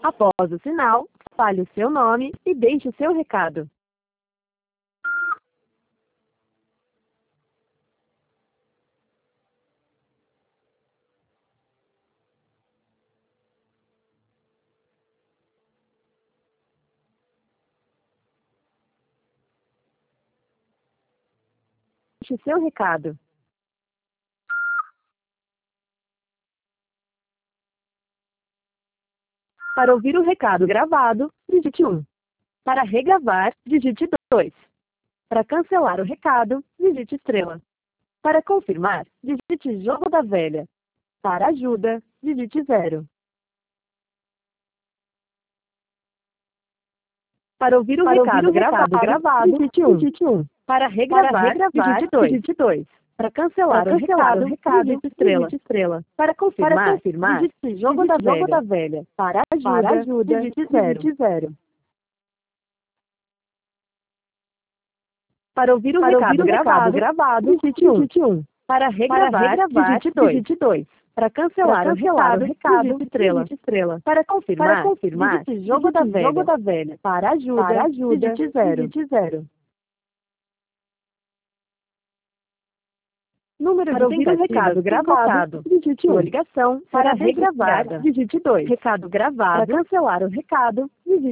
Após o sinal, fale o seu nome e deixe o seu recado. Deixe o seu recado. Para ouvir o recado gravado, digite 1. Para regravar, digite 2. Para cancelar o recado, digite estrela. Para confirmar, digite jogo da velha. Para ajuda, digite 0. Para ouvir o recado gravado, digite 1. Para regravar, digite 2. Para cancelar o recado, digite estrela. Para confirmar, digite jogo da velha. Para ajuda, digite 0. Para ouvir o recado gravado, digite 1. Para regravar, digite 2. Para cancelar o recado, digite estrela. Para confirmar, digite jogo da velha. Para ajuda, digite 0. Número Para de ouvir o recado gravado, digite 1. Sua ligação, para regravar, digite 2. Recado gravado, para cancelar o recado, digite